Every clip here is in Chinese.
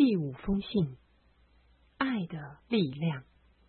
第5封信，爱的力量。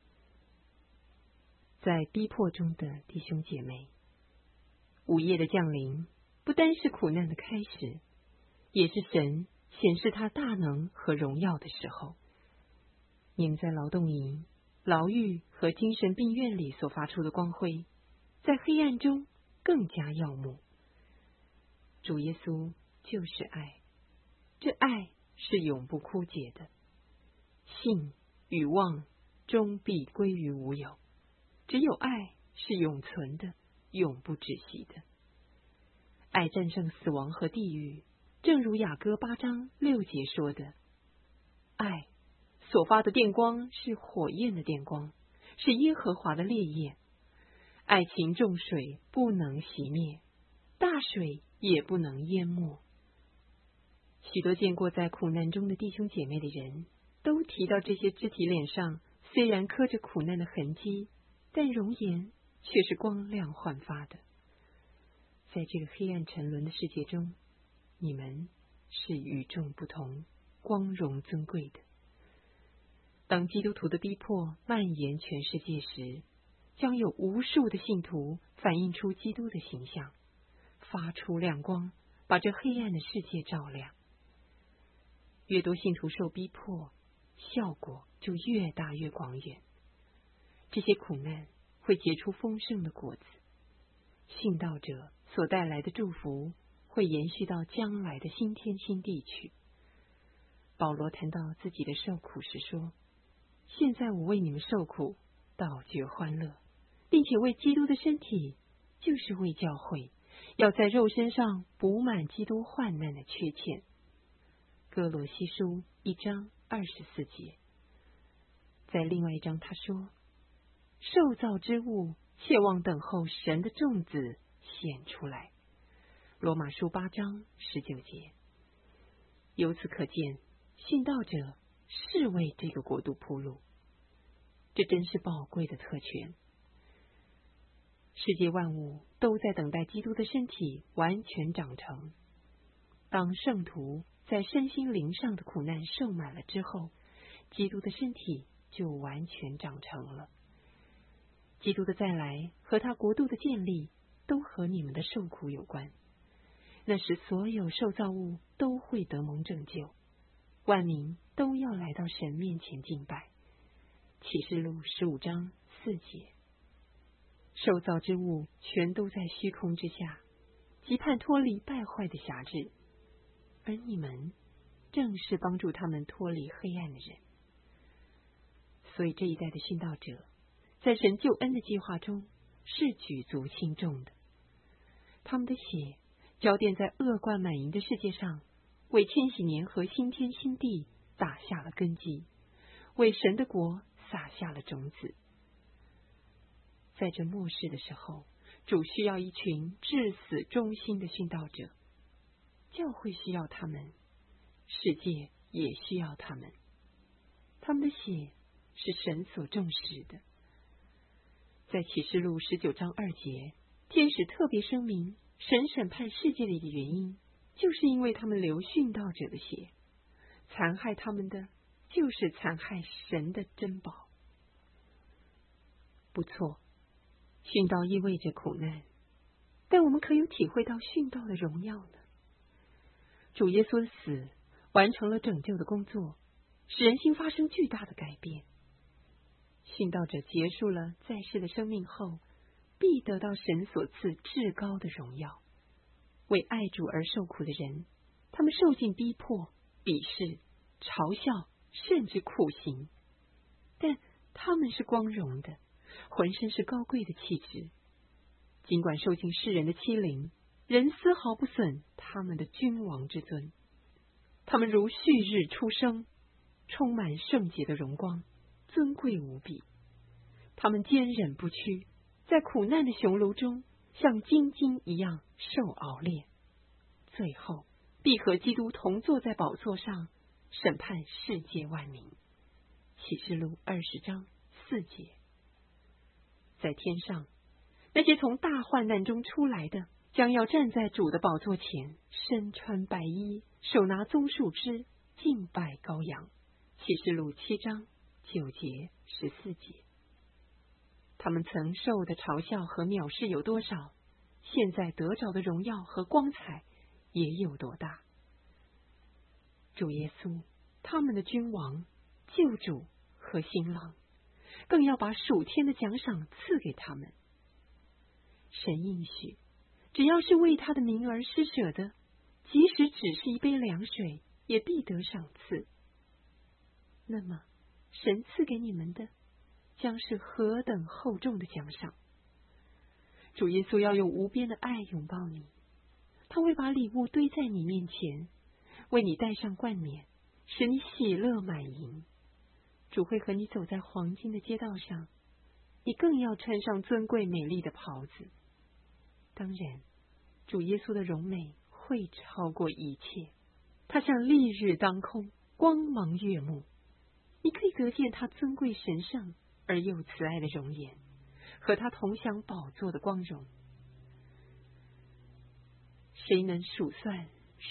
在逼迫中的弟兄姐妹，午夜的降临不单是苦难的开始，也是神显示他大能和荣耀的时候。你们在劳动营、牢狱和精神病院里所发出的光辉，在黑暗中更加耀目。主耶稣就是爱，这爱是永不枯竭的，信与望终必归于无有，只有爱是永存的，永不止息的。爱战胜死亡和地狱，正如雅歌8章6节说的，爱所发的电光是火焰的电光，是耶和华的烈焰。爱情众水不能熄灭，大水也不能淹没。许多见过在苦难中的弟兄姐妹的人，都提到这些肢体脸上虽然刻着苦难的痕迹，但容颜却是光亮焕发的。在这个黑暗沉沦的世界中，你们是与众不同、光荣尊贵的。当基督徒的逼迫蔓延全世界时，将有无数的信徒反映出基督的形象，发出亮光，把这黑暗的世界照亮。越多信徒受逼迫，效果就越大越广远。这些苦难会结出丰盛的果子，信道者所带来的祝福会延续到将来的新天新地去。保罗谈到自己的受苦时说，现在我为你们受苦，倒觉欢乐，并且为基督的身体，就是为教会，要在肉身上补满基督患难的缺欠。哥罗西书1章24节。在另外一章他说，受造之物切望等候神的种子显出来。罗马书8章19节。由此可见，信道者是为这个国度铺路，这真是宝贵的特权。世界万物都在等待基督的身体完全长成。当圣徒在身心灵上的苦难受满了之后，基督的身体就完全长成了。基督的再来和他国度的建立都和你们的受苦有关。那时所有受造物都会得蒙拯救，万民都要来到神面前敬拜。启示录15章4节。受造之物全都在虚空之下，期盼脱离败坏的辖制，而你们正是帮助他们脱离黑暗的人。所以这一代的殉道者在神救恩的计划中是举足轻重的。他们的血浇奠在恶贯满盈的世界上，为千禧年和新天新地打下了根基，为神的国撒下了种子。在这末世的时候，主需要一群至死忠心的殉道者，教会需要他们，世界也需要他们。他们的血是神所重视的。在启示录19章2节，天使特别声明，神审判世界的一个原因，就是因为他们流殉道者的血，残害他们的就是残害神的珍宝。不错，殉道意味着苦难，但我们可有体会到殉道的荣耀呢？主耶稣的死完成了拯救的工作，使人心发生巨大的改变。殉道者结束了在世的生命后，必得到神所赐至高的荣耀。为爱主而受苦的人，他们受尽逼迫、鄙视、嘲笑，甚至酷刑，但他们是光荣的，浑身是高贵的气质。尽管受尽世人的欺凌，人丝毫不损他们的君王之尊。他们如旭日初升，充满圣洁的荣光，尊贵无比。他们坚忍不屈，在苦难的雄炉中像金晶一样受熬炼，最后必和基督同坐在宝座上，审判世界万民。启示录20章4节。在天上，那些从大患难中出来的，将要站在主的宝座前，身穿白衣，手拿棕树枝， 敬拜羔羊。启示录7章9节14节。他们曾受的嘲笑和藐视有多少，现在得着的荣耀和光彩也有多大。主耶稣，他们的君王、救主和新郎，更要把属天的奖赏赐给他们。神应许，只要是为他的名而施舍的，即使只是一杯凉水，也必得赏赐。那么，神赐给你们的，将是何等厚重的奖赏！主耶稣要用无边的爱拥抱你，他会把礼物堆在你面前，为你戴上冠冕，使你喜乐满盈。主会和你走在黄金的街道上，你更要穿上尊贵美丽的袍子。当然，主耶稣的荣美会超过一切，他像丽日当空，光芒悦目。你可以得见他尊贵神圣而又慈爱的容颜，和他同享宝座的光荣。谁能数算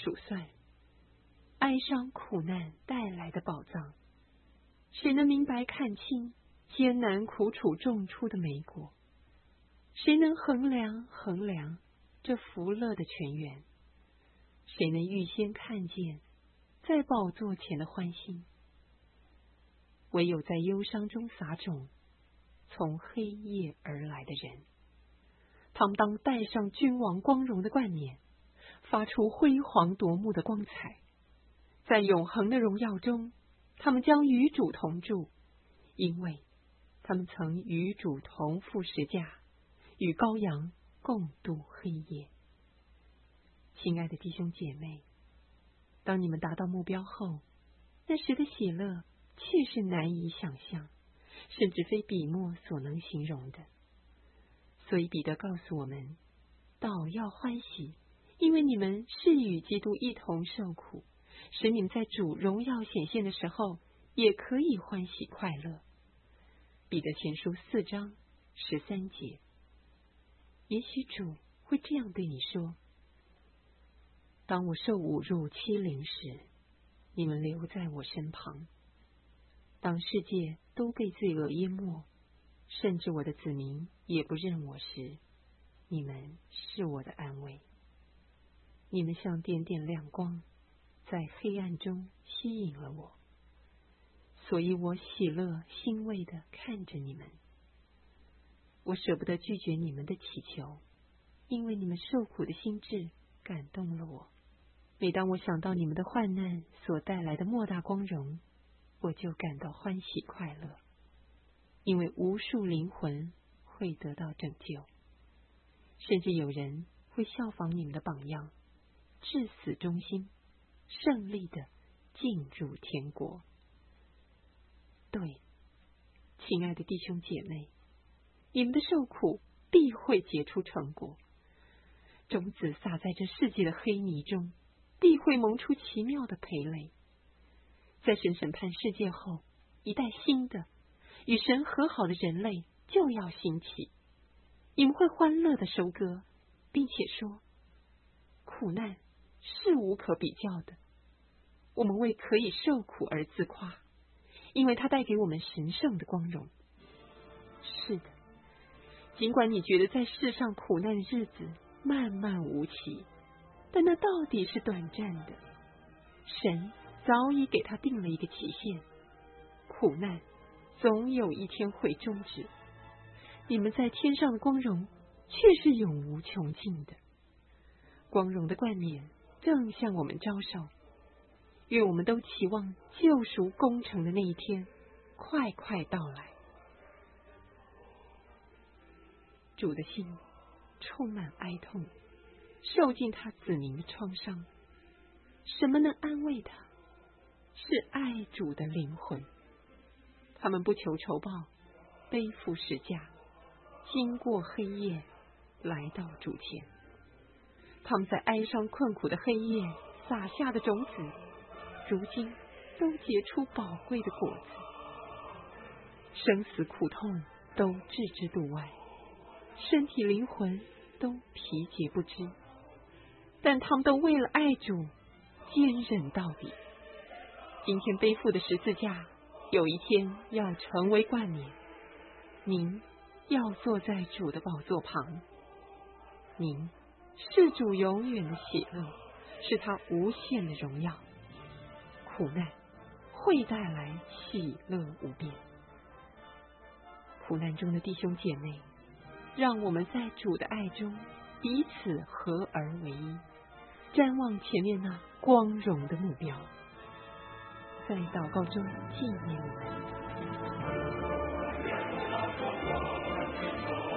哀伤苦难带来的宝藏？谁能明白看清艰难苦楚种出的美果？谁能衡量这福乐的泉源？谁能预先看见在宝座前的欢欣？唯有在忧伤中撒种，从黑夜而来的人，他们当戴上君王光荣的冠冕，发出辉煌夺目的光彩。在永恒的荣耀中，他们将与主同住，因为他们曾与主同负十架，与羔羊共度黑夜。亲爱的弟兄姐妹，当你们达到目标后，那时的喜乐确是难以想象，甚至非笔墨所能形容的。所以彼得告诉我们，倒要欢喜，因为你们是与基督一同受苦，使你们在主荣耀显现的时候，也可以欢喜快乐。彼得前书4章13节。也许主会这样对你说：当我受侮辱欺凌时，你们留在我身旁；当世界都被罪恶淹没，甚至我的子民也不认我时，你们是我的安慰。你们像点点亮光，在黑暗中吸引了我，所以我喜乐欣慰地看着你们。我舍不得拒绝你们的祈求，因为你们受苦的心志感动了我。每当我想到你们的患难所带来的莫大光荣，我就感到欢喜快乐，因为无数灵魂会得到拯救，甚至有人会效仿你们的榜样，至死忠心，胜利地进入天国。对，亲爱的弟兄姐妹，你们的受苦必会结出成果。种子撒在这世界的黑泥中，必会萌出奇妙的培蕾。在神审判世界后，一代新的与神和好的人类就要兴起。你们会欢乐的收割，并且说，苦难是无可比较的。我们为可以受苦而自夸，因为它带给我们神圣的光荣。是的，尽管你觉得在世上苦难的日子漫漫无期，但那到底是短暂的。神早已给他定了一个期限，苦难总有一天会终止。你们在天上的光荣却是永无穷尽的。光荣的冠冕正向我们招手，愿我们都期望救赎工程的那一天快快到来。主的心充满哀痛，受尽他子民的创伤。什么能安慰他？是爱主的灵魂。他们不求酬报，背负十架，经过黑夜来到主前。他们在哀伤困苦的黑夜撒下的种子，如今都结出宝贵的果子。生死苦痛都置之度外，身体灵魂都疲竭不知，但他们都为了爱主坚忍到底。 今天背负的十字架，有一天要成为冠冕。您要坐在主的宝座旁，您是主永远的喜乐，是他无限的荣耀。苦难会带来喜乐无边。苦难中的弟兄姐妹，让我们在主的爱中彼此合而为一，瞻望前面那光荣的目标，在祷告中纪念你们。